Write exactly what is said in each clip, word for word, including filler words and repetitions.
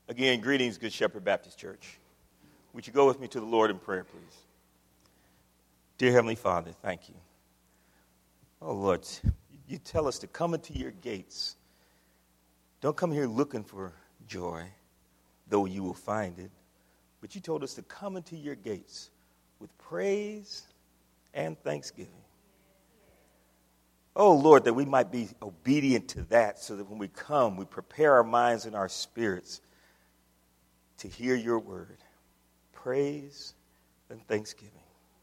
Again, greetings, Good Shepherd Baptist Church. Would you go with me to the Lord in prayer, please? Dear Heavenly Father, thank you. Oh, Lord, you tell us to come into your gates. Don't come here looking for joy, though you will find it. But you told us to come into your gates with praise and thanksgiving. Oh, Lord, that we might be obedient to that so that when we come, we prepare our minds and our spirits to hear your word, praise and thanksgiving.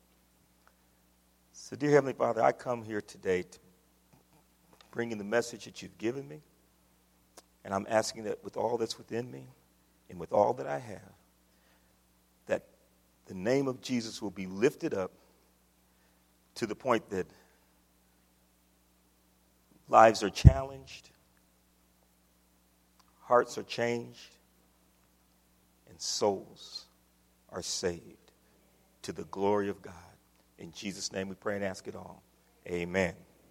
So, dear Heavenly Father, I come here today to bring in the message that you've given me, and I'm asking that with all that's within me and with all that I have, that the name of Jesus will be lifted up to the point that lives are challenged, hearts are changed, and souls are saved to the glory of God. In Jesus' name we pray and ask it all. Amen.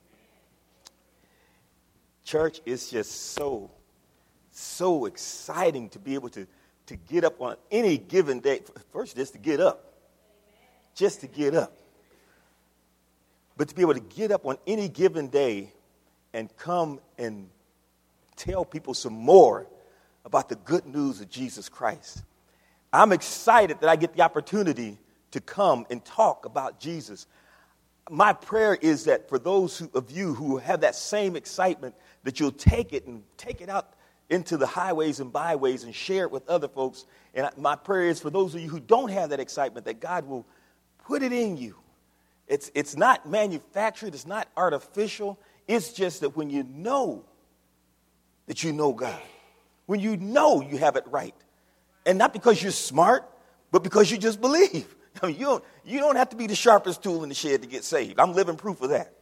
Church, it's just so, so exciting to be able to, to get up on any given day. First, just to get up. Just to get up. But to be able to get up on any given day and come and tell people some more about the good news of Jesus Christ. I'm excited that I get the opportunity to come and talk about Jesus. My prayer is that for those who, of you who have that same excitement, that you'll take it and take it out into the highways and byways and share it with other folks. And my prayer is for those of you who don't have that excitement, that God will put it in you. It's, it's not manufactured. It's not artificial. It's just that when you know that you know God, when you know you have it right, and not because you're smart, but because you just believe. I mean, you don't, you don't have to be the sharpest tool in the shed to get saved. I'm living proof of that.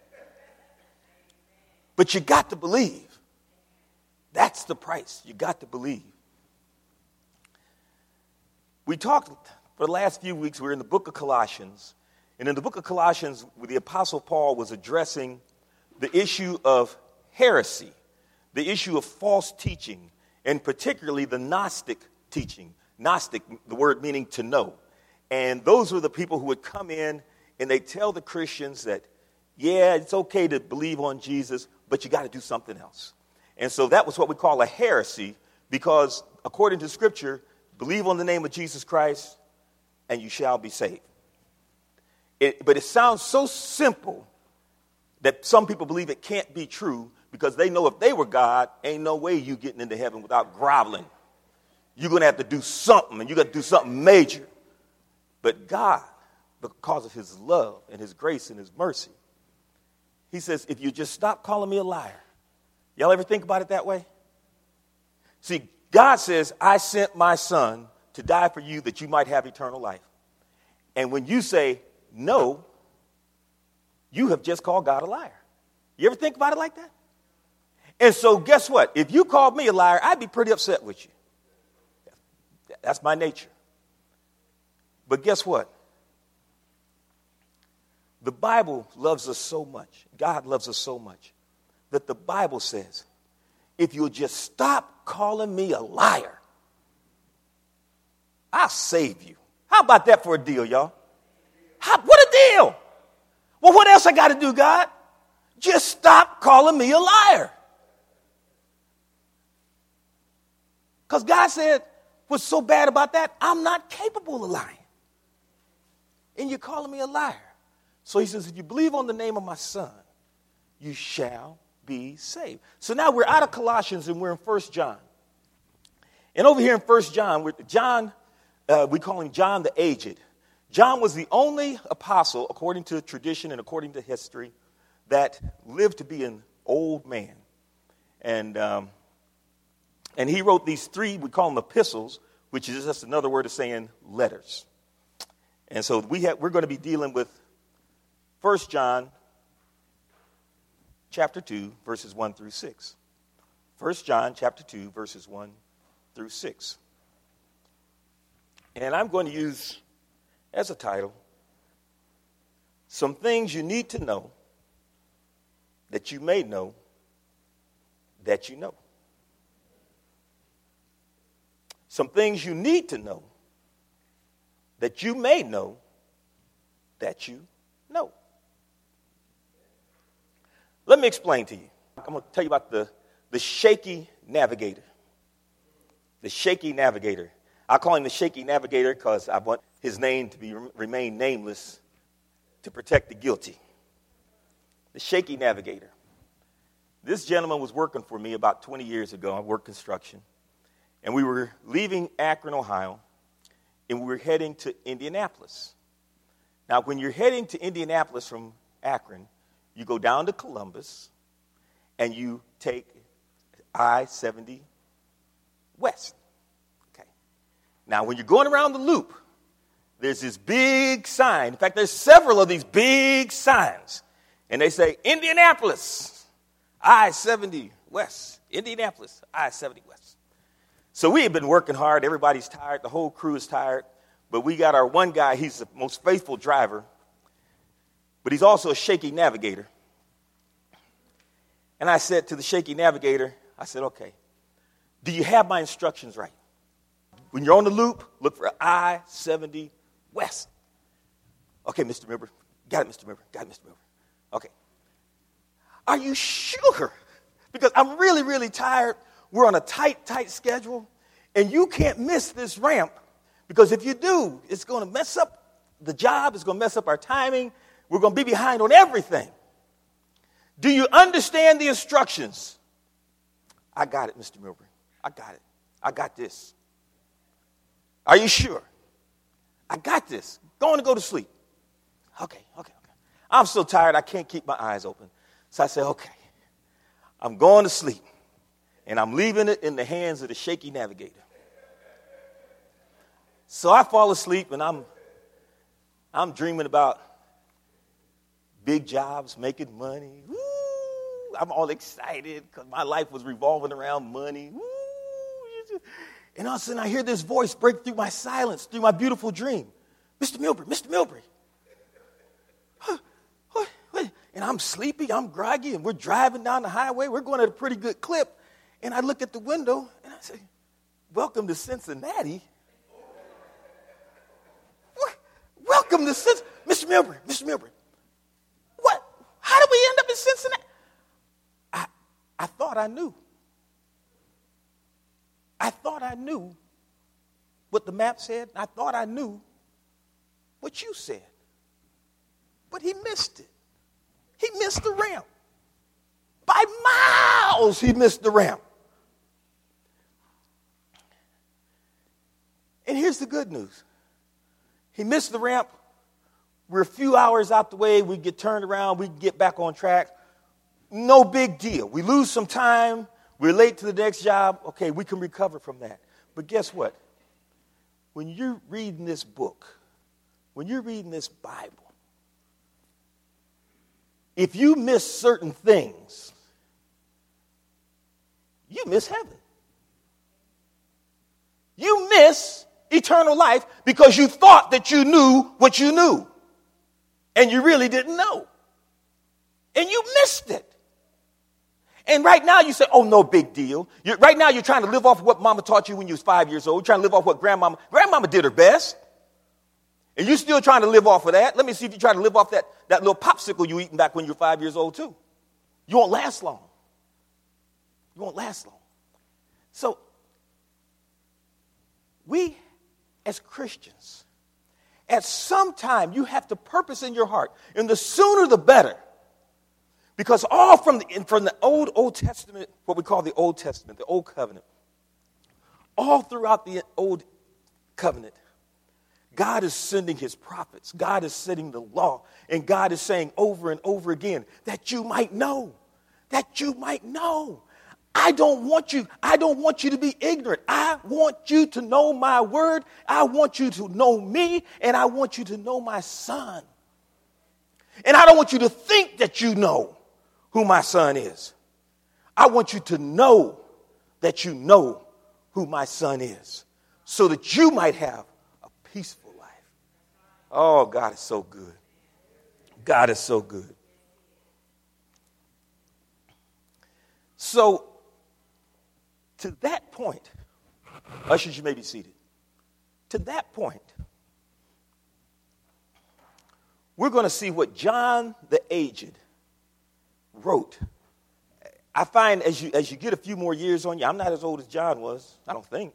But you got to believe. That's the price. You got to believe. We talked for the last few weeks, we were in the book of Colossians. And in the book of Colossians, the Apostle Paul was addressing the issue of heresy, the issue of false teaching, and particularly the Gnostic teaching. Gnostic, the word meaning to know. And those were the people who would come in and they tell the Christians that, yeah, it's okay to believe on Jesus, but you got to do something else. And so that was what we call a heresy, because according to Scripture, believe on the name of Jesus Christ and you shall be saved. It, but it sounds so simple that some people believe it can't be true, because they know if they were God, ain't no way you getting into heaven without groveling. You're going to have to do something, and you got to do something major. But God, because of his love and his grace and his mercy, he says, if you just stop calling me a liar. Y'all ever think about it that way? See, God says, I sent my son to die for you that you might have eternal life. And when you say no, you have just called God a liar. You ever think about it like that? And so guess what? If you called me a liar, I'd be pretty upset with you. That's my nature. But guess what? The Bible loves us so much. God loves us so much that the Bible says, if you'll just stop calling me a liar, I'll save you. How about that for a deal, y'all? How, what a deal. Well, what else I got to do, God? Just stop calling me a liar. Because God said, what's so bad about that? I'm not capable of lying. And you're calling me a liar. So he says, if you believe on the name of my son, you shall be saved. So now we're out of Colossians and we're in First John. And over here in First John, we're, John, uh, we call him John the Aged. John was the only apostle, according to tradition and according to history, that lived to be an old man. And um, and he wrote these three, we call them epistles, which is just another word of saying letters. And so we have, we're going to be dealing with First John chapter two, verses one through six. First John chapter two, verses one through six. And I'm going to use as a title, some things you need to know that you may know that you know. some things you need to know that you may know that you know. Let me explain to you. I'm going to tell you about the, the shaky navigator. The shaky navigator. I call him the shaky navigator because I want his name to be remain nameless to protect the guilty. The shaky navigator. This gentleman was working for me about twenty years ago. I worked construction. And we were leaving Akron, Ohio, and we were heading to Indianapolis. Now, when you're heading to Indianapolis from Akron, you go down to Columbus, and you take I seventy west. Okay. Now, when you're going around the loop, there's this big sign. In fact, there's several of these big signs. And they say, Indianapolis, I seventy west. Indianapolis, I seventy west. So we have been working hard. Everybody's tired. The whole crew is tired. But we got our one guy. He's the most faithful driver. But he's also a shaky navigator. And I said to the shaky navigator, I said, okay, do you have my instructions right? When you're on the loop, look for I seventy west. Okay, Mister Member. Got it, Mister Member. Got it, Mister Member. Okay. Are you sure? Because I'm really, really tired. We're on a tight, tight schedule. And you can't miss this ramp. Because if you do, it's going to mess up the job. It's going to mess up our timing. We're going to be behind on everything. Do you understand the instructions? I got it, Mister Milbury. I got it. I got this. Are you sure? I got this. Going to go to sleep. Okay, okay, okay. I'm so tired I can't keep my eyes open. So I said, okay, I'm going to sleep. And I'm leaving it in the hands of the shaky navigator. So I fall asleep and I'm I'm dreaming about big jobs, making money. Woo! I'm all excited because my life was revolving around money. Woo! And all of a sudden I hear this voice break through my silence, through my beautiful dream. Mister Milbury, Mister Milbury. Huh, what, what? And I'm sleepy, I'm groggy, and we're driving down the highway. We're going at a pretty good clip. And I look at the window and I say, welcome to Cincinnati. What? Welcome to Cincinnati. Mister Milbury, Mister Milbury. What? How did we end up in Cincinnati? I, I thought I knew. I thought I knew what the map said. I thought I knew what you said. But he missed it. He missed the ramp. By miles, he missed the ramp. And here's the good news. He missed the ramp. We're a few hours out the way. We get turned around. We can get back on track. No big deal. We lose some time. We're late to the next job. Okay, we can recover from that. But guess what? When you're reading this book, when you're reading this Bible, if you miss certain things, you miss heaven. You miss eternal life because you thought that you knew what you knew. And you really didn't know. And you missed it. And right now you say, oh, no big deal. You're, right now you're trying to live off of what mama taught you when you was five years old. You're trying to live off what grandmama, grandmama did her best. And you're still trying to live off of that. Let me see if you try to live off that, that little popsicle you eating back when you were five years old too. You won't last long. You won't last long. So we as Christians, at some time you have to purpose in your heart, and the sooner the better. Because all from the, from the old, Old Testament, what we call the Old Testament, the Old Covenant, all throughout the Old Covenant, God is sending his prophets. God is sending the law. And God is saying over and over again that you might know, that you might know. I don't want you, I don't want you to be ignorant. I want you to know my word. I want you to know me, and I want you to know my son. And I don't want you to think that you know who my son is. I want you to know that you know who my son is, so that you might have a peaceful life. Oh, God is so good. God is so good. So, to that point, Ushers, you may be seated. To that point, we're going to see what John the Aged wrote. I find as you as you get a few more years on you, I'm not as old as John was, I don't think.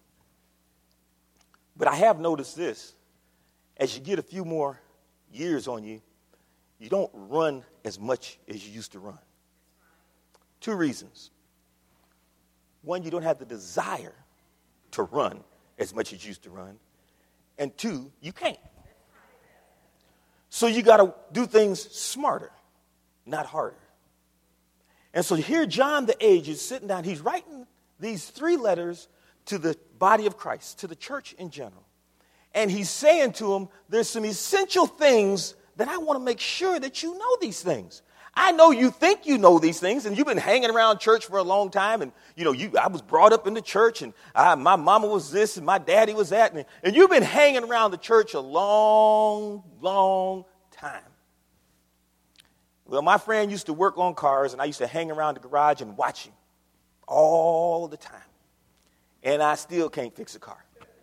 But I have noticed this. As you get a few more years on you, you don't run as much as you used to run. Two reasons. One, you don't have the desire to run as much as you used to run. And two, you can't. So you got to do things smarter, not harder. And so here John the Aged is sitting down. He's writing these three letters to the body of Christ, to the church in general. And he's saying to them, there's some essential things that I want to make sure that you know these things. I know you think you know these things, and you've been hanging around church for a long time. And, you know, you I was brought up in the church, and I, my mama was this, and my daddy was that. And, and you've been hanging around the church a long, long time. Well, my friend used to work on cars, and I used to hang around the garage and watch him all the time. And I still can't fix a car.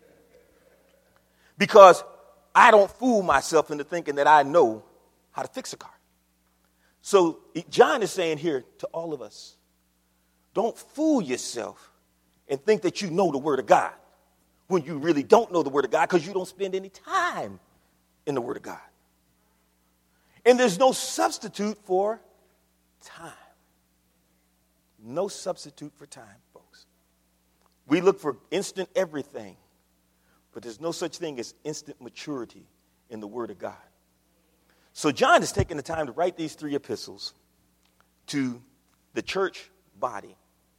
Because I don't fool myself into thinking that I know how to fix a car. So John is saying here to all of us, don't fool yourself and think that you know the Word of God when you really don't know the Word of God because you don't spend any time in the Word of God. And there's no substitute for time. No substitute for time, folks. We look for instant everything, but there's no such thing as instant maturity in the Word of God. So John is taking the time to write these three epistles to the church body,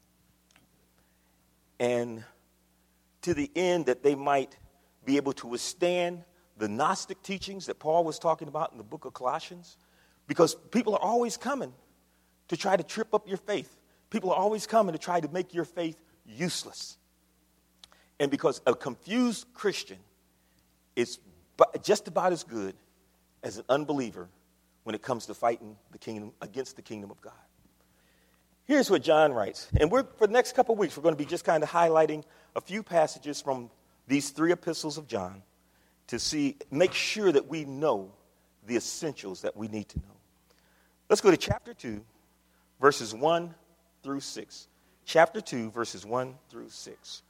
and to the end that they might be able to withstand the Gnostic teachings that Paul was talking about in the book of Colossians, because people are always coming to try to trip up your faith. People are always coming to try to make your faith useless. And because a confused Christian is just about as good as an unbeliever when it comes to fighting the kingdom against the kingdom of God. Here's what John writes. And we're for the next couple of weeks, we're going to be just kind of highlighting a few passages from these three epistles of John to see, make sure that we know the essentials that we need to know. Let's go to chapter two, verses one through six. Chapter two, verses one through six.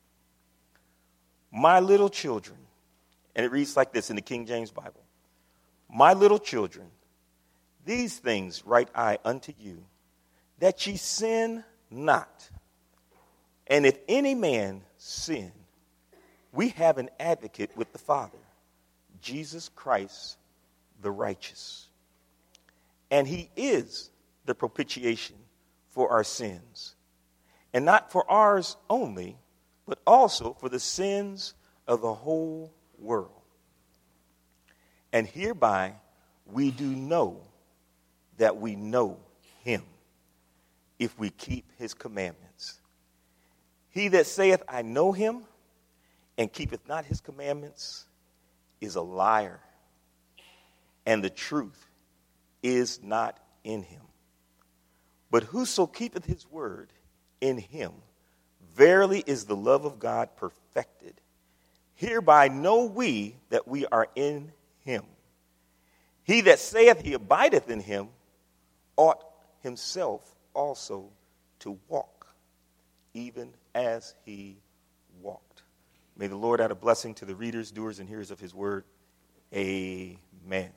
My little children, and it reads like this in the King James Bible. My little children, these things write I unto you, that ye sin not. And if any man sin, we have an advocate with the Father, Jesus Christ the righteous. And he is the propitiation for our sins. And not for ours only, but also for the sins of the whole world. And hereby we do know that we know him, if we keep his commandments. He that saith, I know him, and keepeth not his commandments, is a liar, and the truth is not in him. But whoso keepeth his word, in him verily is the love of God perfected. Hereby know we that we are in him. He that saith he abideth in him ought himself also to walk, even as he walked. May the Lord add a blessing to the readers, doers, and hearers of his word. Amen.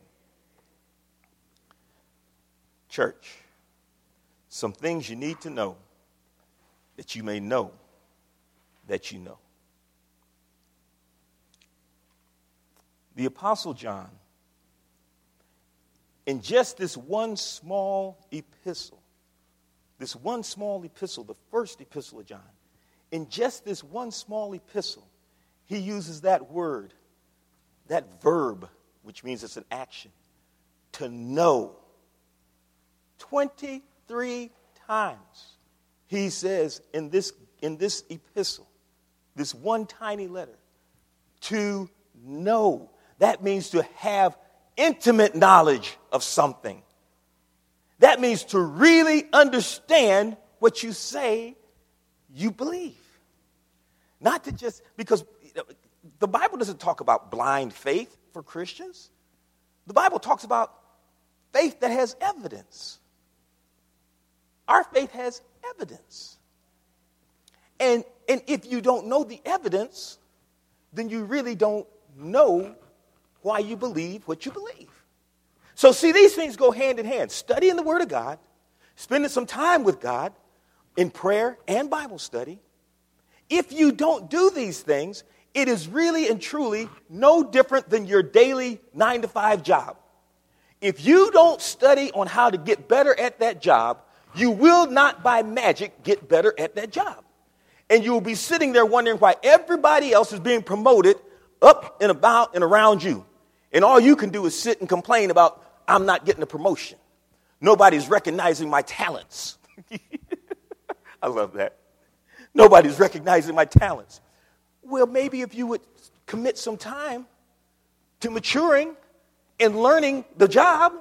Church, some things you need to know that you may know that you know. The Apostle John, in just this one small epistle, this one small epistle, the first epistle of John, in just this one small epistle, he uses that word, that verb, which means it's an action, to know. twenty-three times he says in this, in this epistle, this one tiny letter, to know. That means to have intimate knowledge of something. That means to really understand what you say you believe. Not to just, because the Bible doesn't talk about blind faith for Christians. The Bible talks about faith that has evidence. Our faith has evidence. And, and if you don't know the evidence, then you really don't know why you believe what you believe. So see, these things go hand in hand. Studying the Word of God, spending some time with God in prayer and Bible study. If you don't do these things, it is really and truly no different than your daily nine to five job. If you don't study on how to get better at that job, you will not by magic get better at that job. And you will be sitting there wondering why everybody else is being promoted up and about and around you. And all you can do is sit and complain about, I'm not getting a promotion. Nobody's recognizing my talents. I love that. Nobody's recognizing my talents. Well, maybe if you would commit some time to maturing and learning the job,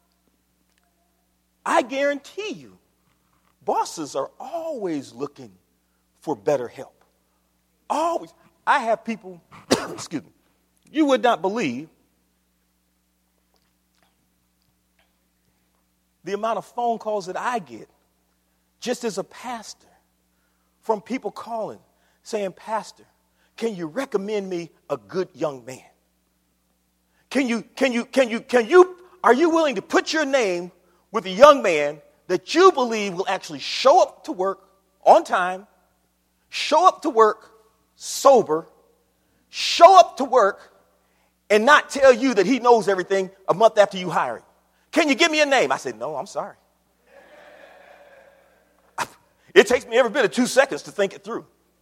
I guarantee you, bosses are always looking for better help. Always. I have people, excuse me, you would not believe the amount of phone calls that I get just as a pastor from people calling saying, Pastor, can you recommend me a good young man? Can you, can you, can you, can you, are you willing to put your name with a young man that you believe will actually show up to work on time, show up to work sober, show up to work and not tell you that he knows everything a month after you hire him? Can you give me a name? I said, no, I'm sorry. It takes me every bit of two seconds to think it through.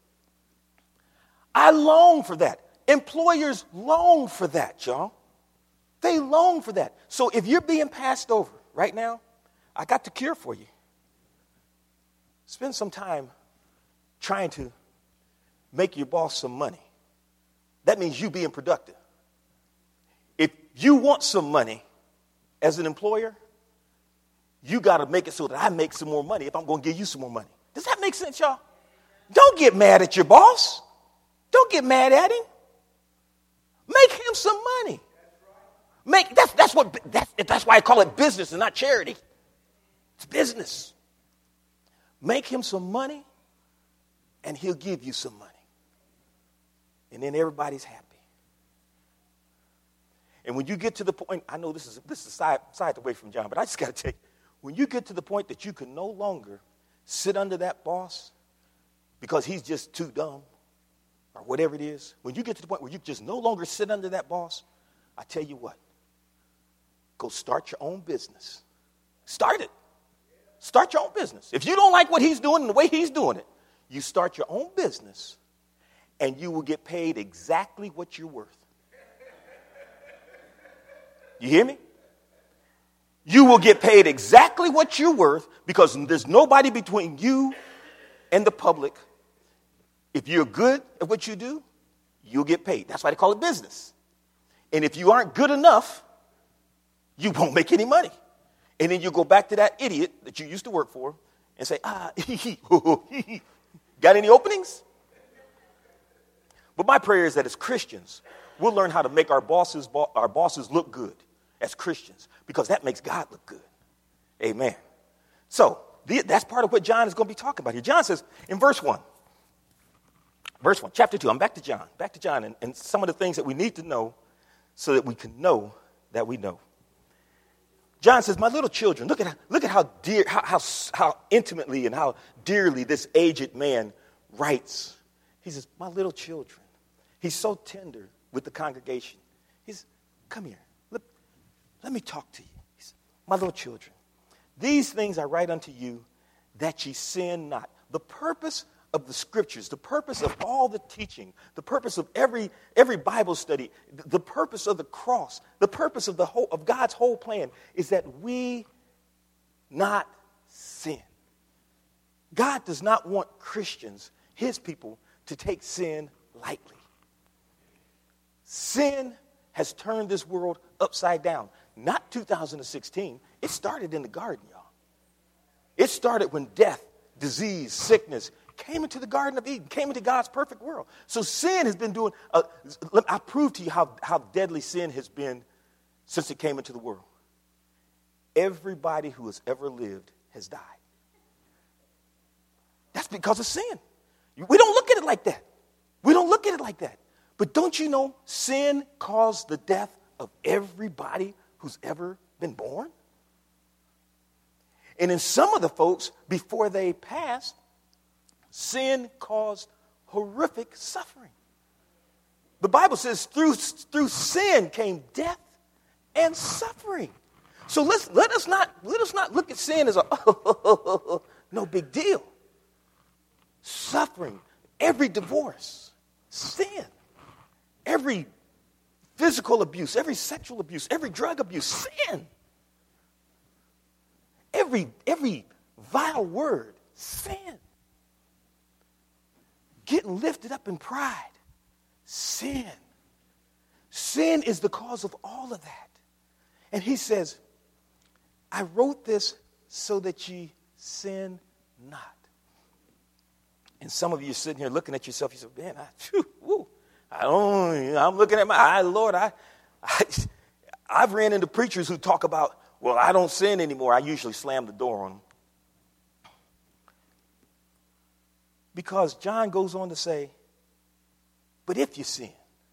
I long for that. Employers long for that, y'all. They long for that. So if you're being passed over right now, I got the cure for you. Spend some time trying to make your boss some money. That means you being productive. If you want some money as an employer, you got to make it so that I make some more money if I'm going to give you some more money. Does that make sense, y'all? Don't get mad at your boss. Don't get mad at him. Make him some money. Make that's that's what that's that's why I call it business and not charity. It's business. Make him some money, and he'll give you some money. And then everybody's happy. And when you get to the point, I know this is this is a side, side away from John, but I just got to tell you, when you get to the point that you can no longer sit under that boss because he's just too dumb or whatever it is, when you get to the point where you just no longer sit under that boss, I tell you what, go start your own business. Start it. Start your own business. If you don't like what he's doing and the way he's doing it, you start your own business and you will get paid exactly what you're worth. You hear me? You will get paid exactly what you're worth because there's nobody between you and the public. If you're good at what you do, you'll get paid. That's why they call it business. And if you aren't good enough, you won't make any money. And then you go back to that idiot that you used to work for and say, ah, got any openings? But my prayer is that as Christians, we'll learn how to make our bosses, our bosses look good as Christians, because that makes God look good. Amen. So the, that's part of what John is going to be talking about here. John says in verse one, verse one, chapter two, I'm back to John, back to John, and, and some of the things that we need to know so that we can know that we know. John says, my little children, look at, look at how dear, how, how, how intimately and how dearly this aged man writes. He says, my little children. He's so tender with the congregation. He says, come here. Let, let me talk to you. He says, my little children, these things I write unto you that ye sin not. The purpose of the scriptures, the purpose of all the teaching, the purpose of every every Bible study, the purpose of the cross, the purpose of the whole of God's whole plan is that we not sin. God does not want Christians, his people, to take sin lightly. Sin has turned this world upside down. Not two thousand sixteen. It started in the garden, y'all. It started when death, disease, sickness, came into the Garden of Eden, came into God's perfect world. So sin has been doing, uh, I prove to you how, how deadly sin has been since it came into the world. Everybody who has ever lived has died. That's because of sin. We don't look at it like that. We don't look at it like that. But don't you know sin caused the death of everybody who's ever been born? And in some of the folks, before they passed, sin caused horrific suffering. The Bible says through, through sin came death and suffering. So let's, let us not, let us not look at sin as a oh, no big deal. Suffering, every divorce, sin, every physical abuse, every sexual abuse, every drug abuse, sin. Every, every vile word, sin. Getting lifted up in pride, sin. Sin is the cause of all of that. And he says, I wrote this so that ye sin not. And some of you are sitting here looking at yourself, you say, man, I, phew, woo, I don't, I'm looking at my eye, Lord, I, I, I've ran into preachers who talk about, well, I don't sin anymore. I usually slam the door on them. Because John goes on to say, but if you sin.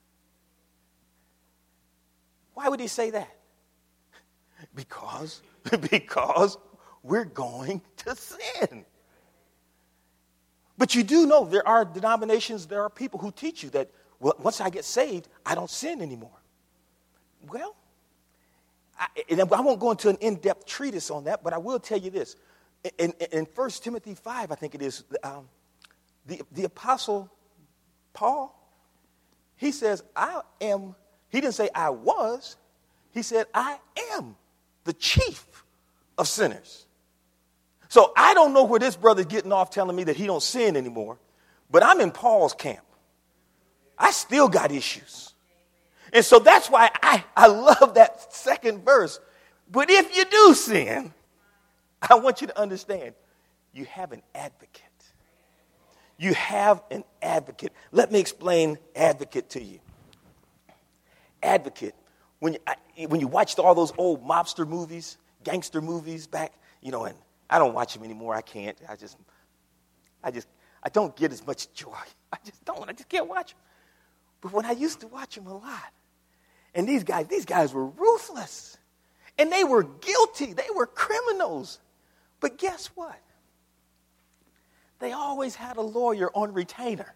Why would he say that? Because, because we're going to sin. But you do know there are denominations, there are people who teach you that, well, once I get saved, I don't sin anymore. Well, I, and I won't go into an in-depth treatise on that, but I will tell you this. In, in, in First Timothy five, I think it is, um, the, the Apostle Paul, he says, I am, he didn't say I was, he said, I am the chief of sinners. So I don't know where this brother's getting off telling me that he don't sin anymore, but I'm in Paul's camp. I still got issues. And so that's why I, I love that second verse. But if you do sin, I want you to understand, you have an advocate. You have an advocate. Let me explain advocate to you. Advocate. When you, I, when you watched all those old mobster movies, gangster movies back, you know, and I don't watch them anymore. I can't. I just, I just, I don't get as much joy. I just don't. I just can't watch them. But when I used to watch them a lot, and these guys, these guys were ruthless, and they were guilty. They were criminals. But guess what? They always had a lawyer on retainer.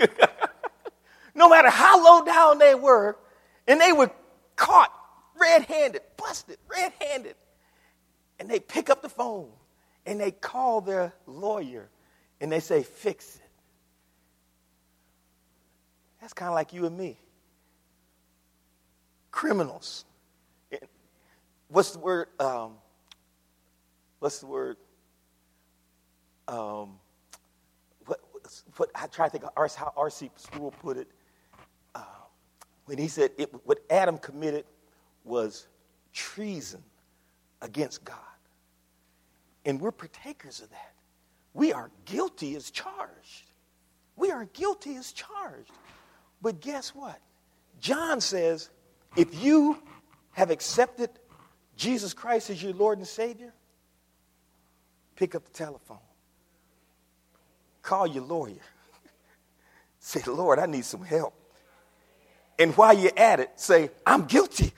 No matter how low down they were, and they were caught red-handed, busted red-handed, and they pick up the phone, and they call their lawyer, and they say, fix it. That's kind of like you and me. Criminals. What's the word? Um, what's the word? Um, what, what, I try to think of how R C Sproul put it. Uh, when he said it, what Adam committed was treason against God. And we're partakers of that. We are guilty as charged. We are guilty as charged. But guess what? John says, if you have accepted Jesus Christ as your Lord and Savior, pick up the telephone. Call your lawyer. Say, Lord, I need some help. And while you're at it, say, I'm guilty.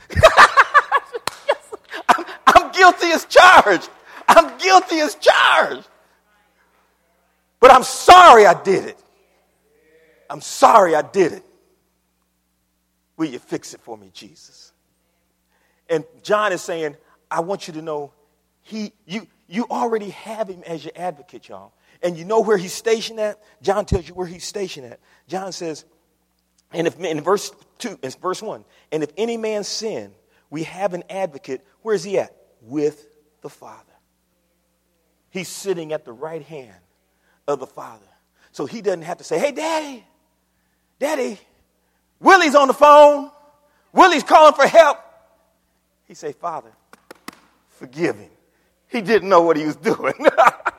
I'm, I'm guilty as charged. I'm guilty as charged. But I'm sorry I did it. I'm sorry I did it. Will you fix it for me, Jesus? And John is saying, I want you to know, he, you, you already have him as your advocate, y'all. And you know where he's stationed at? John tells you where he's stationed at. John says, and if in verse two, in verse one, and if any man sin, we have an advocate. Where is he at? With the Father. He's sitting at the right hand of the Father. So he doesn't have to say, hey, Daddy, Daddy, Willie's on the phone. Willie's calling for help. He say, Father, forgive him. He didn't know what he was doing.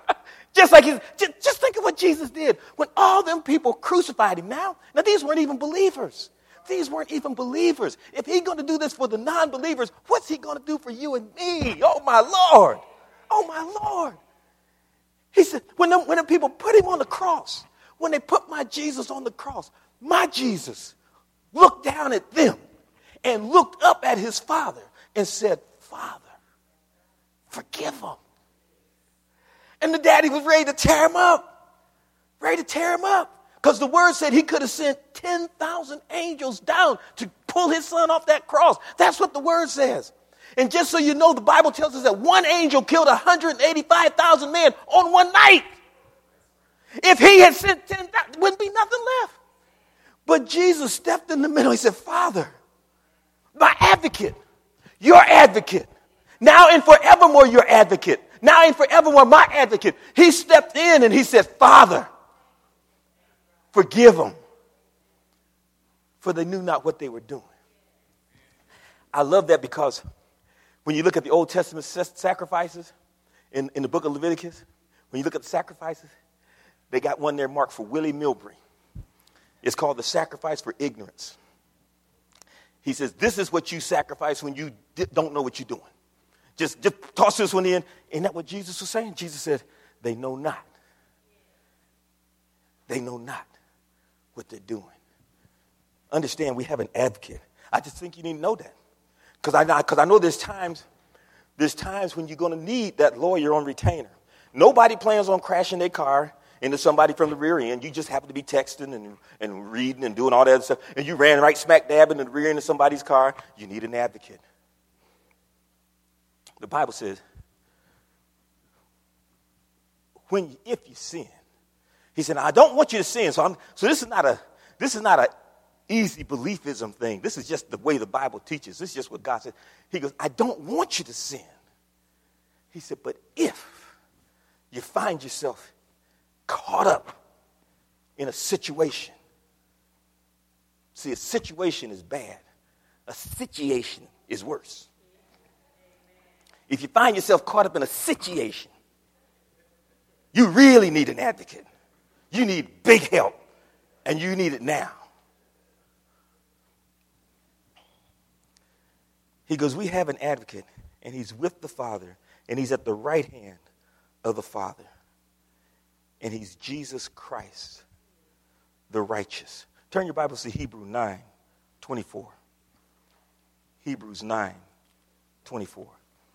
Just like, his, just, just think of what Jesus did when all them people crucified him now. Now, these weren't even believers. These weren't even believers. If he's going to do this for the non-believers, what's he going to do for you and me? Oh, my Lord. Oh, my Lord. He said, when the, when the people put him on the cross, when they put my Jesus on the cross, my Jesus looked down at them and looked up at his Father and said, Father, forgive them. And the daddy was ready to tear him up, ready to tear him up. Because the word said he could have sent ten thousand angels down to pull his son off that cross. That's what the word says. And just so you know, the Bible tells us that one angel killed one hundred eighty-five thousand men on one night. If he had sent ten thousand, there wouldn't be nothing left. But Jesus stepped in the middle. He said, Father, my advocate, your advocate, now and forevermore your advocate, now and forevermore my advocate. He stepped in and he said, Father, forgive them, for they knew not what they were doing. I love that because when you look at the Old Testament sacrifices in, in the book of Leviticus, when you look at the sacrifices, they got one there marked for Willie Milbury. It's called the sacrifice for ignorance. He says, this is what you sacrifice when you di- don't know what you're doing. Just, just toss this one in. Isn't that what Jesus was saying? Jesus said, they know not. They know not what they're doing. Understand, we have an advocate. I just think you need to know that. Because I, because I know there's times, there's times when you're going to need that lawyer on retainer. Nobody plans on crashing their car into somebody from the rear end. You just happen to be texting and, and reading and doing all that other stuff. And you ran right smack dab into the rear end of somebody's car. You need an advocate. The Bible says, when if you sin, he said, I don't want you to sin. So I'm, so this is not a this is not a easy beliefism thing. This is just the way the Bible teaches. This is just what God said. He goes, I don't want you to sin. He said, but if you find yourself caught up in a situation. See, a situation is bad. A situation is worse. If you find yourself caught up in a situation, you really need an advocate. You need big help, and you need it now. He goes, we have an advocate, and he's with the Father, and he's at the right hand of the Father. And he's Jesus Christ, the righteous. Turn your Bibles to Hebrews nine twenty-four. Hebrews nine twenty-four.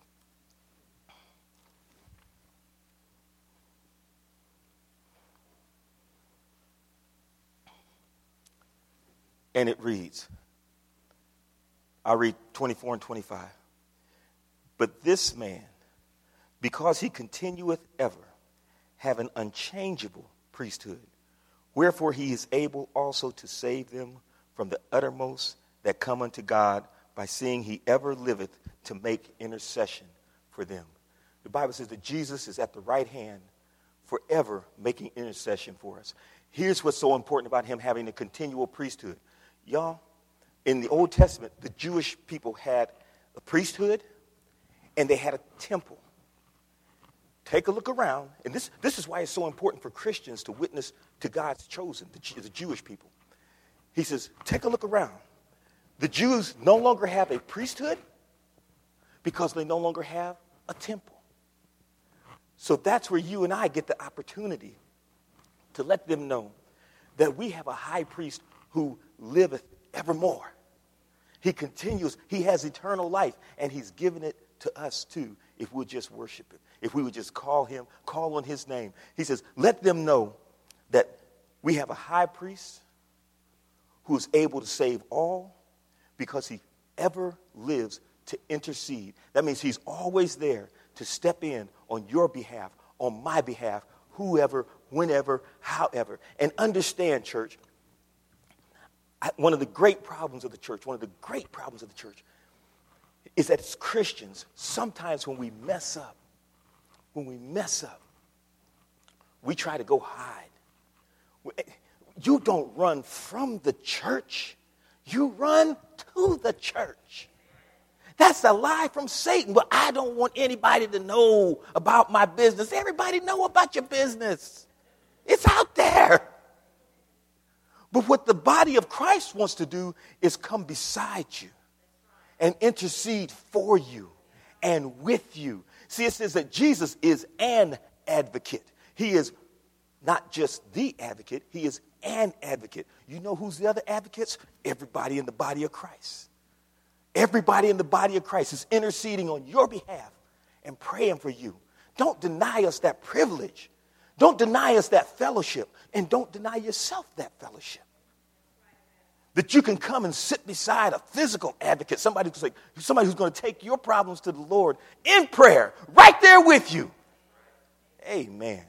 And it reads, I'll read twenty-four and twenty-five. But this man, because he continueth ever, have an unchangeable priesthood, wherefore he is able also to save them from the uttermost that come unto God, by seeing he ever liveth to make intercession for them. The Bible says that Jesus is at the right hand forever making intercession for us. Here's what's so important about him having a continual priesthood. Y'all, in the Old Testament, the Jewish people had a priesthood and they had a temple. Take a look around, and this, this is why it's so important for Christians to witness to God's chosen, the, the Jewish people. He says, take a look around. The Jews no longer have a priesthood because they no longer have a temple. So that's where you and I get the opportunity to let them know that we have a high priest who liveth evermore. He continues, he has eternal life, and he's given it to us too if we'll just worship him. If we would just call him, call on his name. He says, let them know that we have a high priest who is able to save all because he ever lives to intercede. That means he's always there to step in on your behalf, on my behalf, whoever, whenever, however. And understand, church, I, one of the great problems of the church, one of the great problems of the church is that as Christians, sometimes when we mess up, when we mess up, we try to go hide. You don't run from the church. You run to the church. That's a lie from Satan. But I don't want anybody to know about my business. Everybody know about your business. It's out there. But what the body of Christ wants to do is come beside you and intercede for you and with you. See, it says that Jesus is an advocate. He is not just the advocate, he is an advocate. You know who's the other advocates? Everybody in the body of Christ. Everybody in the body of Christ is interceding on your behalf and praying for you. Don't deny us that privilege. Don't deny us that fellowship. And don't deny yourself that fellowship. That you can come and sit beside a physical advocate, somebody who's, like, somebody who's going to take your problems to the Lord in prayer, right there with you. Amen.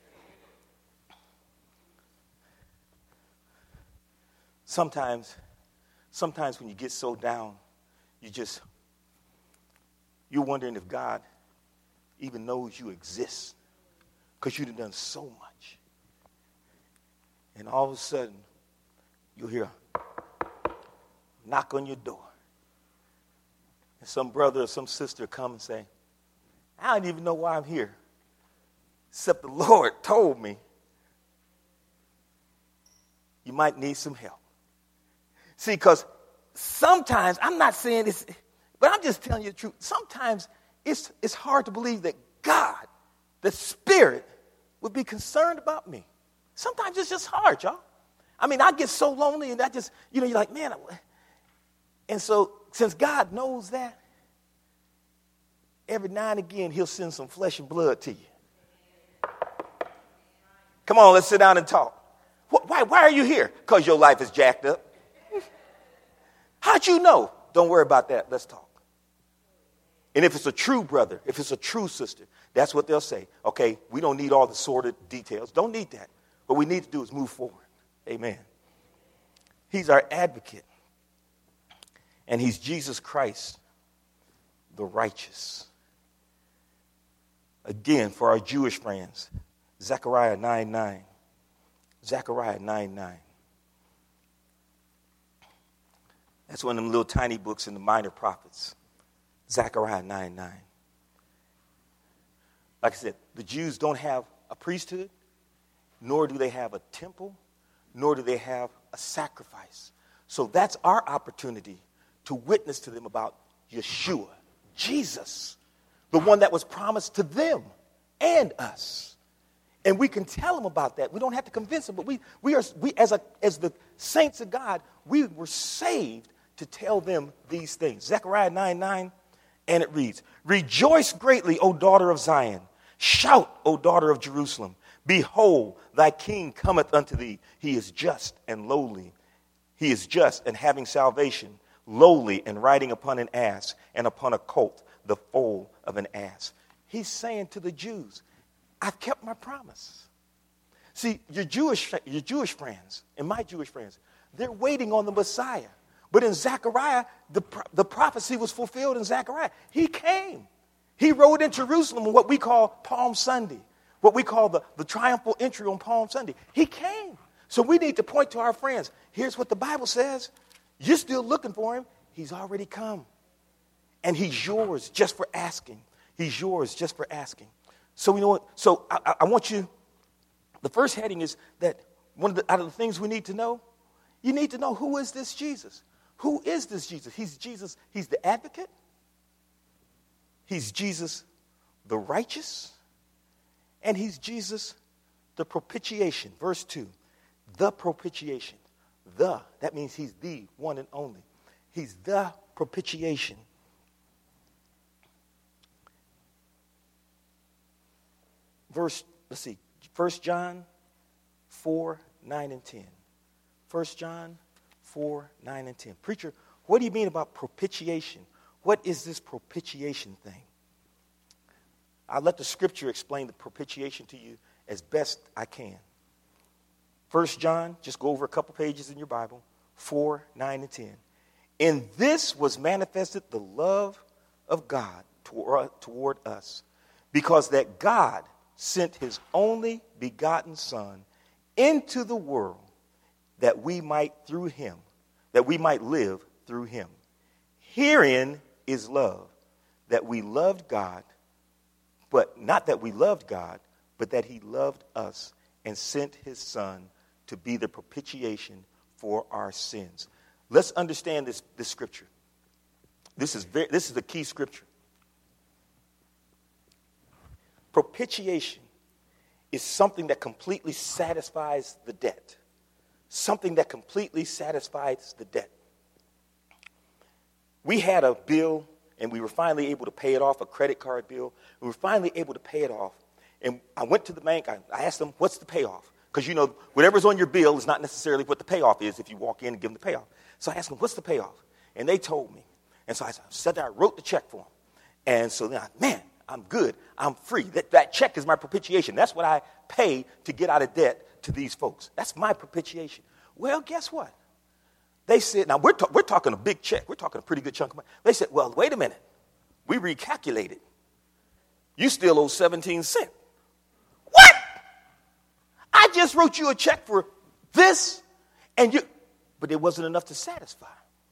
Sometimes, sometimes when you get so down, you just, you're wondering if God even knows you exist because you've done so much. And all of a sudden, you'll hear a knock on your door. And some brother or some sister come and say, I don't even know why I'm here, except the Lord told me you might need some help. See, because sometimes, I'm not saying this, but I'm just telling you the truth. Sometimes it's, it's hard to believe that God, the Spirit, would be concerned about me. Sometimes it's just hard, y'all. I mean, I get so lonely and I just, you know, you're like, man. I, and so since God knows that, every now and again, he'll send some flesh and blood to you. Come on, let's sit down and talk. Why, why are you here? Because your life is jacked up. How'd you know? Don't worry about that. Let's talk. And if it's a true brother, if it's a true sister, that's what they'll say. Okay, we don't need all the sordid details. Don't need that. What we need to do is move forward. Amen. He's our advocate. And he's Jesus Christ, the righteous. Again, for our Jewish friends, Zechariah nine nine. Zechariah nine nine. That's one of them little tiny books in the Minor Prophets. Zechariah nine nine. Like I said, the Jews don't have a priesthood, nor do they have a temple, nor do they have a sacrifice. So that's our opportunity to witness to them about Yeshua, Jesus, the one that was promised to them and us. And we can tell them about that. We don't have to convince them, but we, we are, we as, a, as the saints of God, we were saved to tell them these things. Zechariah nine nine, and it reads, Rejoice greatly, O daughter of Zion. Shout, O daughter of Jerusalem. Behold, thy king cometh unto thee. He is just and lowly. He is just and having salvation, lowly and riding upon an ass and upon a colt, the foal of an ass. He's saying to the Jews, I've kept my promise. See, your Jewish, your Jewish friends and my Jewish friends, they're waiting on the Messiah. But in Zechariah, the, the prophecy was fulfilled in Zechariah. He came. He rode in Jerusalem on what we call Palm Sunday, what we call the, the triumphal entry on Palm Sunday. He came. So we need to point to our friends. Here's what the Bible says. You're still looking for him. He's already come. And he's yours just for asking. He's yours just for asking. So we know what, so I, I want you, the first heading is that one of the, out of the things we need to know, you need to know, who is this Jesus? Who is this Jesus? He's Jesus, he's the advocate. He's Jesus, the righteous. And he's Jesus, the propitiation. Verse two, the propitiation. The, that means he's the one and only. He's the propitiation. Verse, let's see, First John four, nine, and ten. First John four, nine, and ten. Preacher, what do you mean about propitiation? What is this propitiation thing? I'll let the scripture explain the propitiation to you as best I can. First John, just go over a couple pages in your Bible, four, nine, and ten. In this was manifested the love of God toward, toward us, because that God sent his only begotten Son into the world that we might through him, that we might live through him. Herein is love, that we loved God, but not that we loved God, but that he loved us and sent his son to be the propitiation for our sins. Let's understand this, this scripture. This is very, this is the key scripture. Propitiation is something that completely satisfies the debt. Something that completely satisfies the debt. We had a bill, and we were finally able to pay it off, a credit card bill. We were finally able to pay it off. And I went to the bank. I, I asked them, what's the payoff? Because, you know, whatever's on your bill is not necessarily what the payoff is if you walk in and give them the payoff. So I asked them, what's the payoff? And they told me. And so I said that I wrote the check for them. And so then I, man, I'm good. I'm free. That, that check is my propitiation. That's what I pay to get out of debt to these folks. That's my propitiation. Well, guess what? They said, now we're, ta- we're talking a big check. We're talking a pretty good chunk of money. They said, well, wait a minute. We recalculated. You still owe seventeen cents. What? I just wrote you a check for this, and you, but it wasn't enough to satisfy.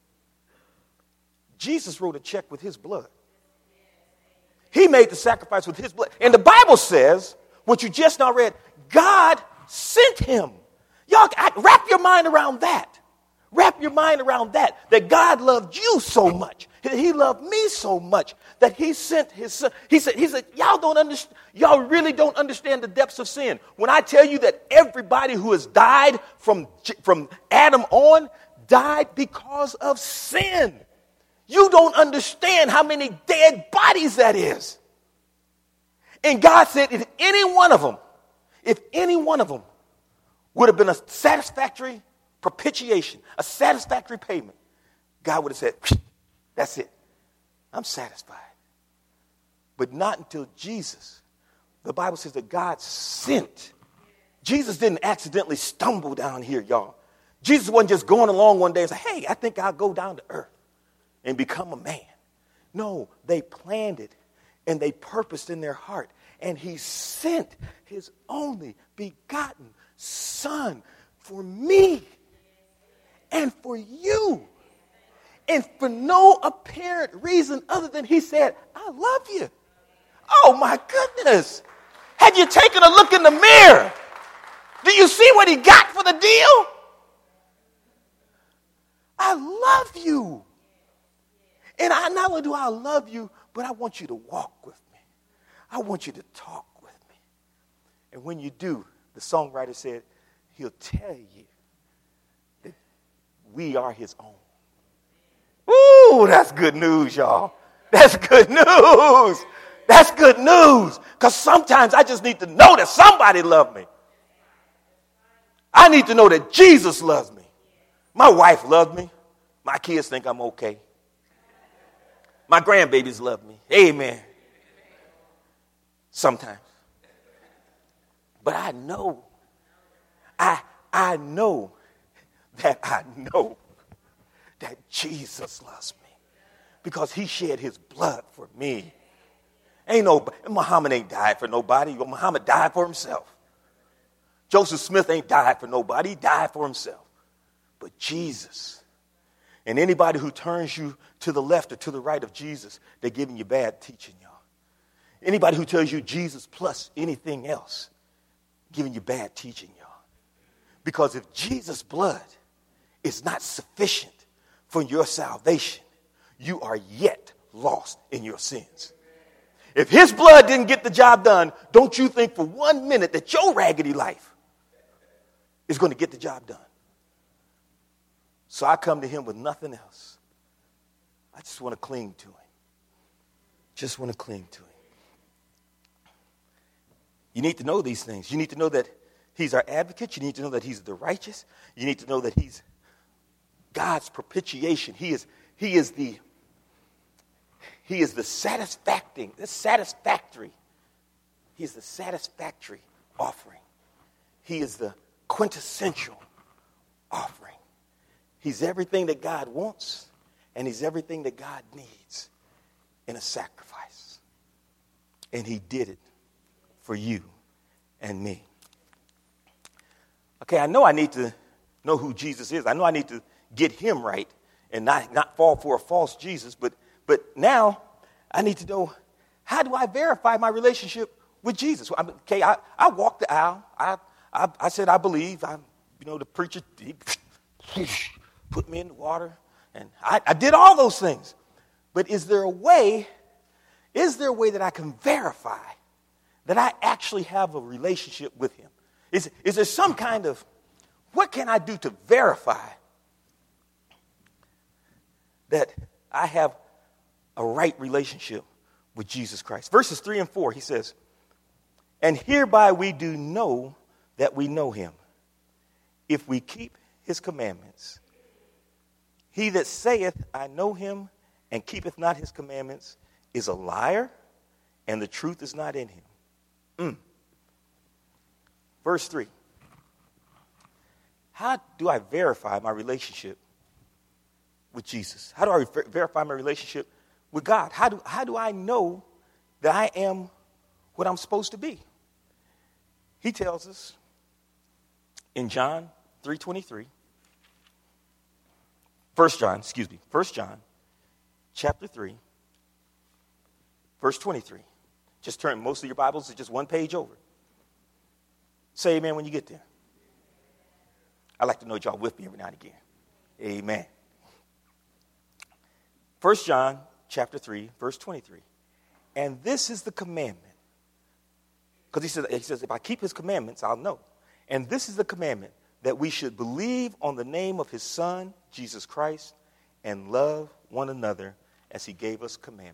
Jesus wrote a check with his blood. He made the sacrifice with his blood. And the Bible says, what you just now read, God sent him. Y'all, wrap your mind around that. Wrap your mind around that, that God loved you so much. He loved me so much that he sent his son. He said, he said, y'all don't understand. Y'all really don't understand the depths of sin. When I tell you that everybody who has died from, from Adam on died because of sin. You don't understand how many dead bodies that is. And God said, if any one of them, if any one of them would have been a satisfactory propitiation, a satisfactory payment, God would have said, that's it. I'm satisfied. But not until Jesus. The Bible says that God sent. Jesus didn't accidentally stumble down here, y'all. Jesus wasn't just going along one day and say, hey, I think I'll go down to earth and become a man. No, they planned it and they purposed in their heart. And he sent his only begotten son for me and for you. And for no apparent reason other than he said, I love you. Oh my goodness. Had you taken a look in the mirror? Do you see what he got for the deal? I love you. And I not only do I love you, but I want you to walk with me. I want you to talk with me. And when you do, the songwriter said, he'll tell you that we are his own. Ooh, that's good news, y'all. That's good news. That's good news. Because sometimes I just need to know that somebody loved me. I need to know that Jesus loves me. My wife loves me. My kids think I'm okay. My grandbabies love me. Amen. Sometimes. But I know, I, I know that I know that Jesus loves me because he shed his blood for me. Ain't no, Muhammad ain't died for nobody. Muhammad died for himself. Joseph Smith ain't died for nobody. He died for himself. But Jesus, and anybody who turns you to the left or to the right of Jesus, they're giving you bad teaching, y'all. Anybody who tells you Jesus plus anything else, giving you bad teaching, y'all. Because if Jesus' blood is not sufficient for your salvation, you are yet lost in your sins. If his blood didn't get the job done, don't you think for one minute that your raggedy life is going to get the job done. So I come to him with nothing else. I just want to cling to him. Just want to cling to him. You need to know these things. You need to know that he's our advocate. You need to know that he's the righteous. You need to know that he's God's propitiation. He is, he is the He is the satisfacting, the satisfactory. He is the satisfactory offering. He is the quintessential offering. He's everything that God wants, and he's everything that God needs in a sacrifice. And he did it for you and me. Okay, I know I need to know who Jesus is. I know I need to get him right and not, not fall for a false Jesus, but But now I need to know, how do I verify my relationship with Jesus? Well, I mean, okay, I, I walked the aisle. I, I I said I believe. I, you know, the preacher he put me in the water, and I, I did all those things. But is there a way? Is there a way that I can verify that I actually have a relationship with him? Is, is there some kind of, what can I do to verify that I have a right relationship with Jesus Christ? Verses three and four, he says, and hereby we do know that we know him, if we keep his commandments. He that saith, I know him, and keepeth not his commandments, is a liar, and the truth is not in him. Mm. Verse three. How do I verify my relationship with Jesus? How do I ver- verify my relationship with God? How do, how do I know that I am what I'm supposed to be? He tells us in John three twenty-three, First John, excuse me, First John, chapter three, verse twenty-three. Just turn most of your Bibles to just one page over. Say amen when you get there. I like to know y'all with me every now and again. Amen. First John chapter three, verse twenty-three. And this is the commandment. Because he says, he says, if I keep his commandments, I'll know. And this is the commandment, that we should believe on the name of his Son, Jesus Christ, and love one another as he gave us commandment.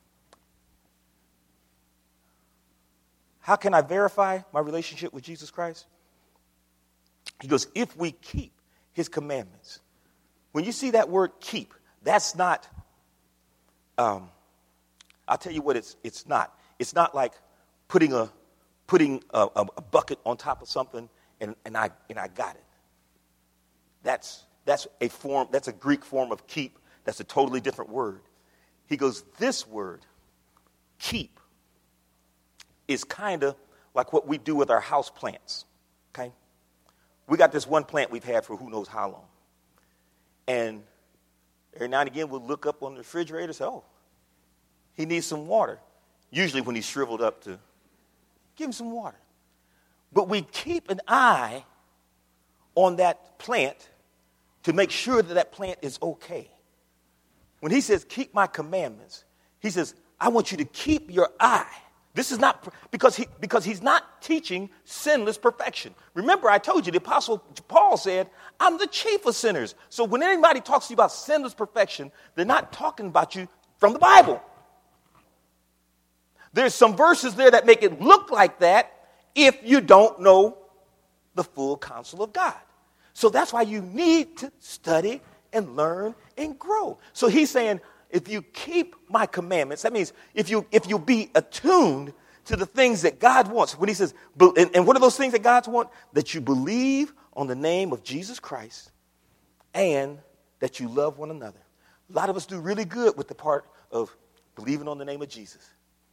How can I verify my relationship with Jesus Christ? He goes, if we keep his commandments. When you see that word keep, that's not, um, I'll tell you what it's it's not. It's not like putting a putting a, a, a bucket on top of something and, and I and I got it. That's that's a form, that's a Greek form of keep. That's a totally different word. He goes, this word, keep, is kind of like what we do with our house plants. Okay? We got this one plant we've had for who knows how long. And every now and again we'll look up on the refrigerator and say, oh, he needs some water. Usually when he's shriveled up, to give him some water. But we keep an eye on that plant to make sure that that plant is okay. When he says, keep my commandments, he says, I want you to keep your eye. This is not, because he because he's not teaching sinless perfection. Remember, I told you, the Apostle Paul said, I'm the chief of sinners. So when anybody talks to you about sinless perfection, they're not talking about you from the Bible. There's some verses there that make it look like that if you don't know the full counsel of God. So that's why you need to study and learn and grow. So he's saying, if you keep my commandments, that means if you if you be attuned to the things that God wants. When he says, and, and what are those things that God wants? That you believe on the name of Jesus Christ and that you love one another. A lot of us do really good with the part of believing on the name of Jesus.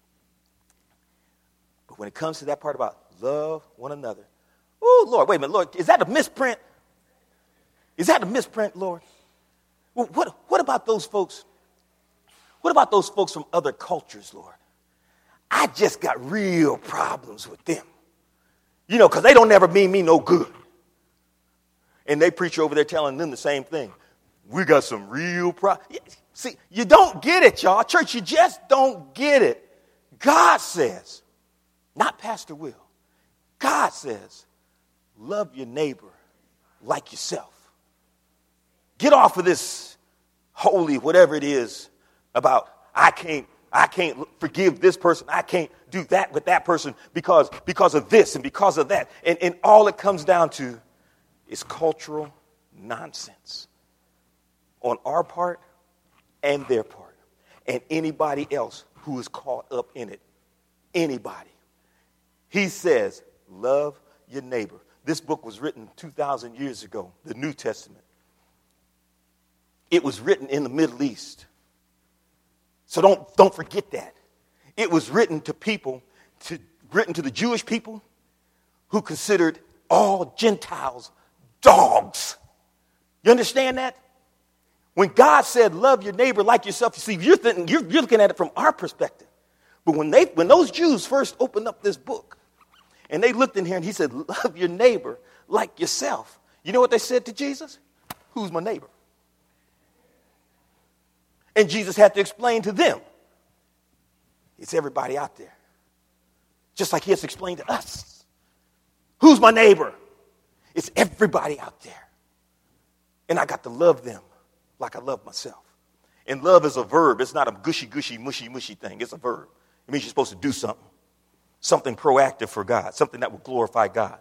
But when it comes to that part about love one another, oh, Lord, wait a minute, Lord, is that a misprint? Is that a misprint, Lord? Well, what, what about those folks? What about those folks from other cultures, Lord? I just got real problems with them. You know, because they don't ever mean me no good. And they preach over there telling them the same thing. We got some real problems. See, you don't get it, y'all. Church, you just don't get it. God says, not Pastor Will, God says, love your neighbor like yourself. Get off of this holy whatever it is about I can't I can't forgive this person. I can't do that with that person because because of this and because of that. And, and all it comes down to is cultural nonsense on our part and their part and anybody else who is caught up in it. Anybody. He says, love your neighbor. This book was written two thousand years ago, the New Testament. It was written in the Middle East. So don't, don't forget that. It was written to people, to, written to the Jewish people who considered all Gentiles dogs. You understand that? When God said, love your neighbor like yourself, you see, you're, thinking, you're, you're looking at it from our perspective. But when they, when those Jews first opened up this book, and they looked in here and he said, love your neighbor like yourself. You know what they said to Jesus? Who's my neighbor? And Jesus had to explain to them. It's everybody out there. Just like he has to explain to us. Who's my neighbor? It's everybody out there. And I got to love them like I love myself. And love is a verb. It's not a gushy, gushy, mushy, mushy thing. It's a verb. It means you're supposed to do something. Something proactive for God. Something that will glorify God.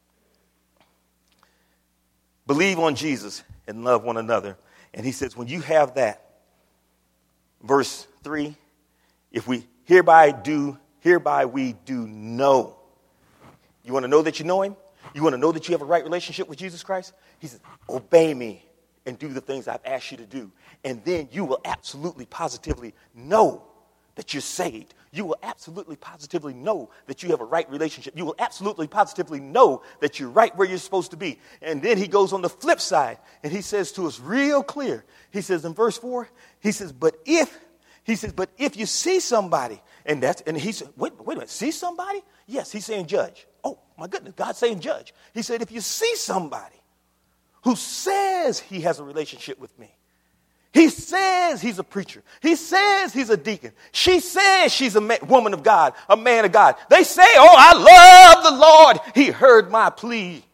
Believe on Jesus and love one another. And he says, when you have that, verse three, if we hereby do, hereby we do know. You want to know that you know him? You want to know that you have a right relationship with Jesus Christ? He says, obey me and do the things I've asked you to do. And then you will absolutely, positively know that you're saved. You will absolutely, positively know that you have a right relationship. You will absolutely, positively know that you're right where you're supposed to be. And then he goes on the flip side and he says to us real clear. He says in verse four, he says, but if, he says, but if you see somebody, and that's, and he said, wait, wait a minute, see somebody? Yes, he's saying judge. Oh, my goodness, God's saying judge. He said, if you see somebody who says he has a relationship with me, he says he's a preacher, he says he's a deacon, she says she's a man, woman of God, a man of God, they say, oh, I love the Lord, he heard my plea.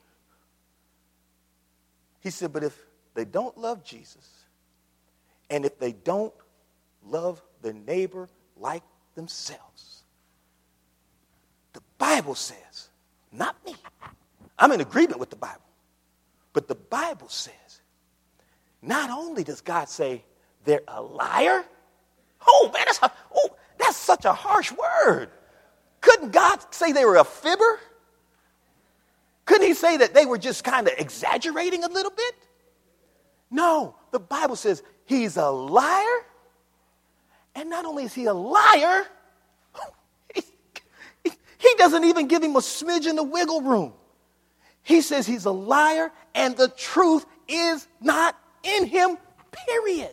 He said, but if they don't love Jesus, and if they don't love their neighbor like themselves, the Bible says, not me, I'm in agreement with the Bible, but the Bible says, not only does God say they're a liar, oh man, that's, a, oh, that's such a harsh word. Couldn't God say they were a fibber? Couldn't he say that they were just kind of exaggerating a little bit? No, the Bible says he's a liar. And not only is he a liar, he, he, he doesn't even give him a smidgen of wiggle room. He says he's a liar and the truth is not in him, period.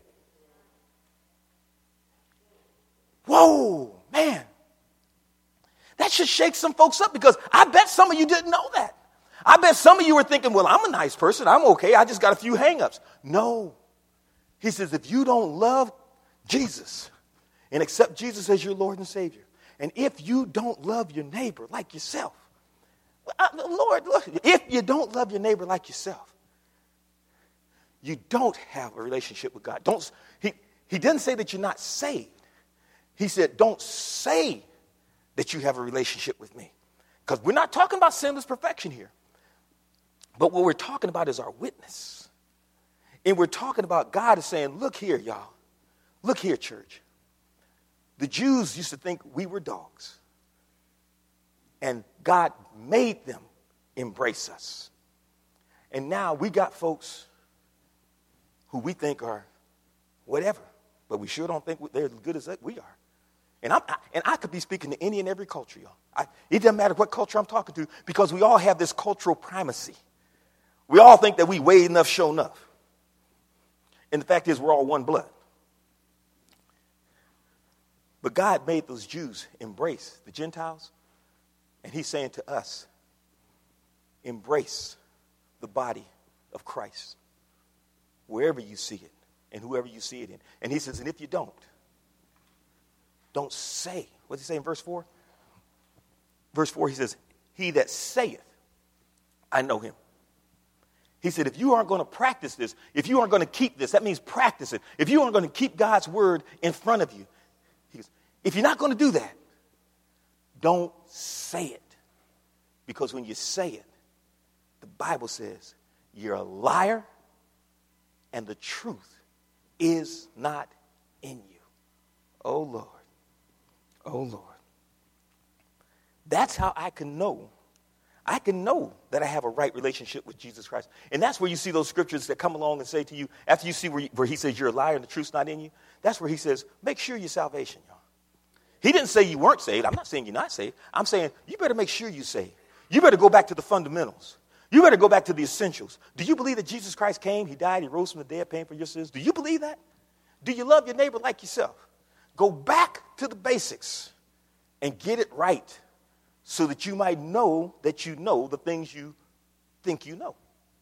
Whoa, man. That should shake some folks up because I bet some of you didn't know that. I bet some of you were thinking, well, I'm a nice person. I'm okay. I just got a few hang-ups. No. He says, if you don't love Jesus and accept Jesus as your Lord and Savior, and if you don't love your neighbor like yourself, Lord, Lord, if you don't love your neighbor like yourself, you don't have a relationship with God. Don't, he, he didn't say that you're not saved. He said, don't say that you have a relationship with me. Because we're not talking about sinless perfection here. But what we're talking about is our witness. And we're talking about God is saying, look here, y'all. Look here, church. The Jews used to think we were dogs. And God made them embrace us. And now we got folks who we think are whatever, but we sure don't think they're as good as we are. And, I'm, I, and I could be speaking to any and every culture, y'all. I, it doesn't matter what culture I'm talking to because we all have this cultural primacy. We all think that we weigh enough, show enough. And the fact is we're all one blood. But God made those Jews embrace the Gentiles. And he's saying to us, embrace the body of Christ. Wherever you see it and whoever you see it in. And he says, and if you don't, don't say. What does he say in verse four? Verse four, he says, he that saith, I know him. He said, if you aren't going to practice this, if you aren't going to keep this, that means practice it. If you aren't going to keep God's word in front of you, he goes, if you're not going to do that, don't say it. Because when you say it, the Bible says you're a liar and the truth is not in you. Oh, Lord. Oh, Lord. That's how I can know. I can know that I have a right relationship with Jesus Christ. And that's where you see those scriptures that come along and say to you, after you see where, you, where he says you're a liar and the truth's not in you, that's where he says, make sure your salvation, y'all. He didn't say you weren't saved. I'm not saying you're not saved. I'm saying you better make sure you're saved. You better go back to the fundamentals. You better go back to the essentials. Do you believe that Jesus Christ came, he died, he rose from the dead, paying for your sins? Do you believe that? Do you love your neighbor like yourself? Go back to the basics and get it right so that you might know that you know the things you think you know.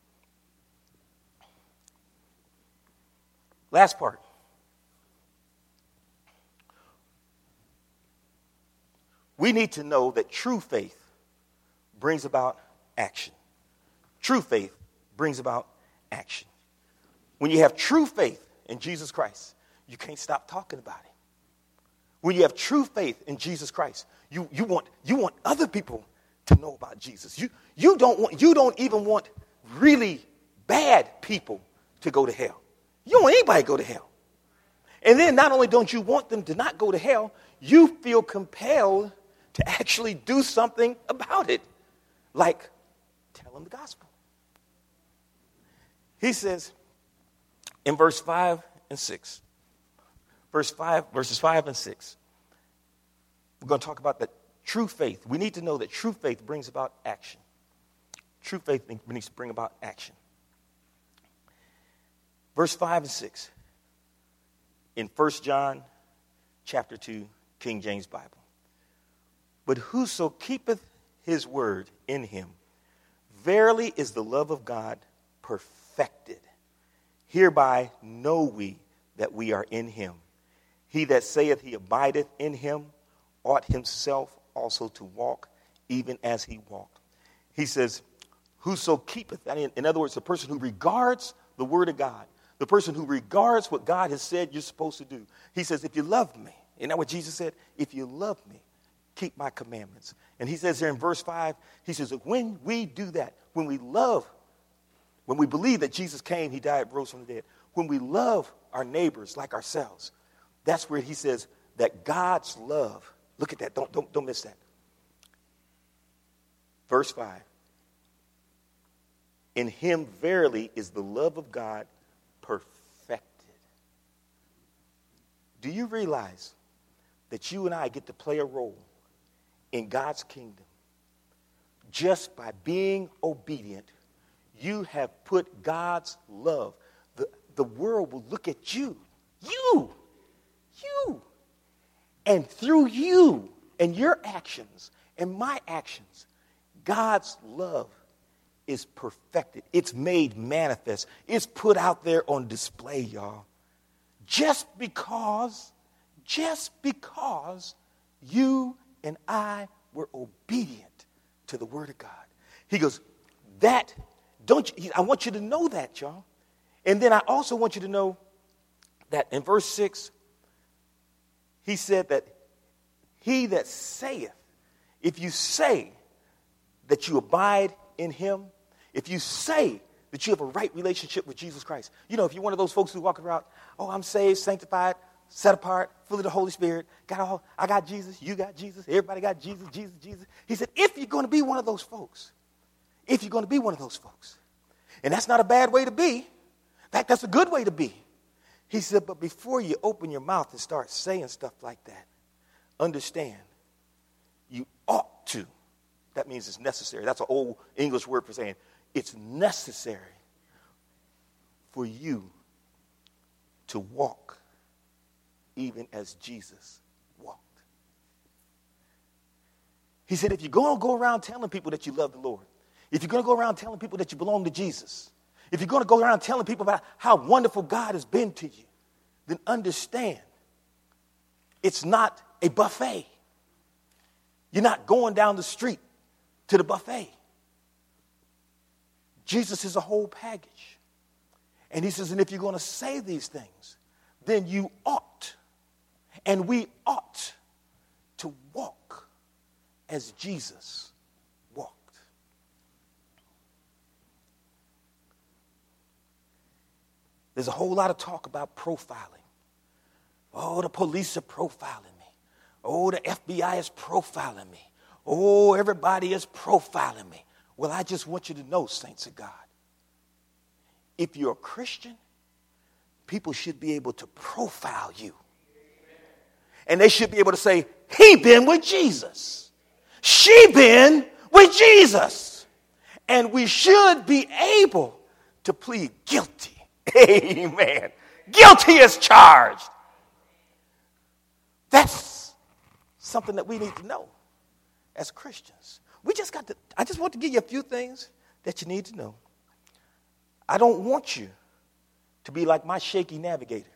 Last part. We need to know that true faith brings about action. True faith brings about action. When you have true faith in Jesus Christ, you can't stop talking about it. When you have true faith in Jesus Christ, you, you want you want other people to know about Jesus. You you don't want you don't even want really bad people to go to hell. You don't want anybody to go to hell. And then not only don't you want them to not go to hell, you feel compelled to actually do something about it, like tell them the gospel. He says in verse five and six, verse five, verses five and six, we're going to talk about that true faith. We need to know that true faith brings about action. True faith needs to bring about action. Verse five and six in First John chapter two, King James Bible. But whoso keepeth his word in him, verily is the love of God perfected. Hereby know we that we are in him. He that saith he abideth in him ought himself also to walk even as he walked. He says, whoso keepeth, in other words, the person who regards the word of God, the person who regards what God has said you're supposed to do. He says, if you love me, isn't that what Jesus said? If you love me, keep my commandments. And he says there in verse five, he says, when we do that, when we love, when we believe that Jesus came, he died, rose from the dead, when we love our neighbors like ourselves, that's where he says that God's love, look at that, don't, don't, don't miss that. Verse five, in him verily is the love of God perfected. Do you realize that you and I get to play a role in God's kingdom? Just by being obedient, you have put God's love. The, the world will look at you, you, you, and through you and your actions and my actions, God's love is perfected. It's made manifest. It's put out there on display, y'all. Just because, just because you and I were obedient to the word of God. He goes, that, don't you, I want you to know that, y'all. And then I also want you to know that in verse six, he said that he that saith, if you say that you abide in him, if you say that you have a right relationship with Jesus Christ, you know, if you're one of those folks who walk around, oh, I'm saved, sanctified, set apart, full of the Holy Spirit, got all, I got Jesus, you got Jesus, everybody got Jesus, Jesus, Jesus. He said, if you're going to be one of those folks, if you're going to be one of those folks, and that's not a bad way to be, in fact, that's a good way to be. He said, but before you open your mouth and start saying stuff like that, understand, you ought to. That means it's necessary. That's an old English word for saying it's necessary for you to walk even as Jesus walked. He said, if you're going to go around telling people that you love the Lord, if you're going to go around telling people that you belong to Jesus, if you're going to go around telling people about how wonderful God has been to you, then understand it's not a buffet. You're not going down the street to the buffet. Jesus is a whole package. And he says, and if you're going to say these things, then you ought, and we ought to walk as Jesus walked. There's a whole lot of talk about profiling. Oh, the police are profiling me. Oh, the F B I is profiling me. Oh, everybody is profiling me. Well, I just want you to know, saints of God, if you're a Christian, people should be able to profile you. And they should be able to say, he been with Jesus. She been with Jesus. And we should be able to plead guilty. Amen. Guilty as charged. That's something that we need to know as Christians. We just got to, I just want to give you a few things that you need to know. I don't want you to be like my shaky navigator,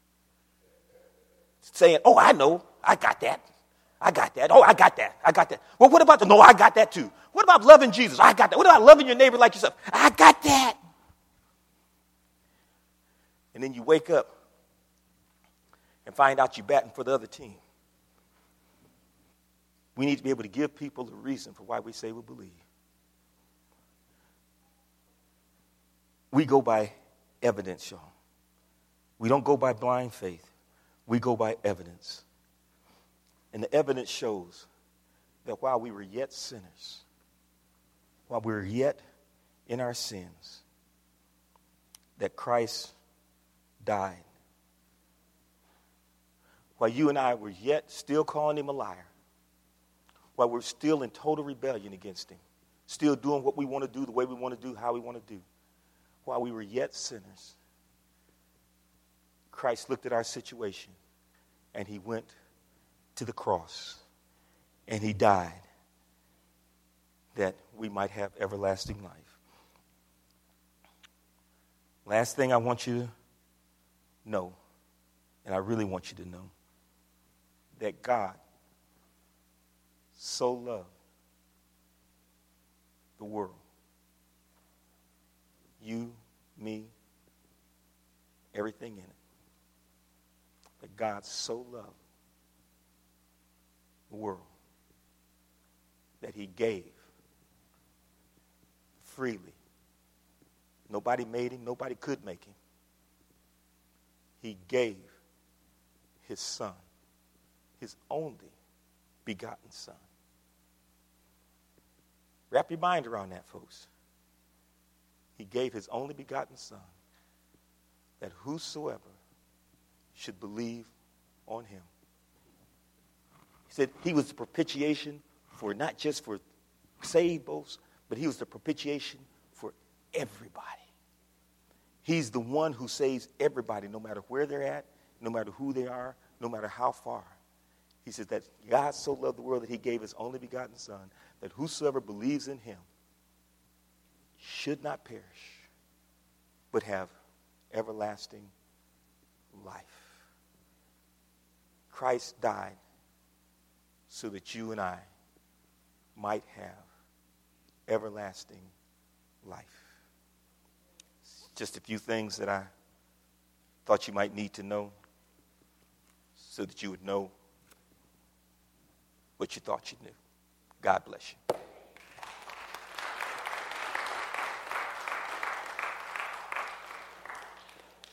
saying, oh, I know, I got that. I got that. Oh, I got that. I got that. Well, what about the, no, I got that too. What about loving Jesus? I got that. What about loving your neighbor like yourself? I got that. And then you wake up and find out you're batting for the other team. We need to be able to give people a reason for why we say we believe. We go by evidence, y'all. We don't go by blind faith. We go by evidence. And the evidence shows that while we were yet sinners, while we were yet in our sins, that Christ died. While you and I were yet still calling him a liar, while we're still in total rebellion against him, still doing what we want to do, the way we want to do, how we want to do, while we were yet sinners, Christ looked at our situation and he went to the cross and he died that we might have everlasting life. Last thing I want you to know, and I really want you to know, that God so loved the world, you, me, everything in it, that God so loved the world that he gave freely. Nobody made him. Nobody could make him. He gave his son, his only begotten son. Wrap your mind around that, folks. He gave his only begotten son that whosoever should believe on him. He said he was the propitiation for not just for saved folks, but he was the propitiation for everybody. He's the one who saves everybody, no matter where they're at, no matter who they are, no matter how far. He says that God so loved the world that he gave his only begotten son, that whosoever believes in him should not perish, but have everlasting life. Christ died so that you and I might have everlasting life. Just a few things that I thought you might need to know so that you would know what you thought you knew. God bless you.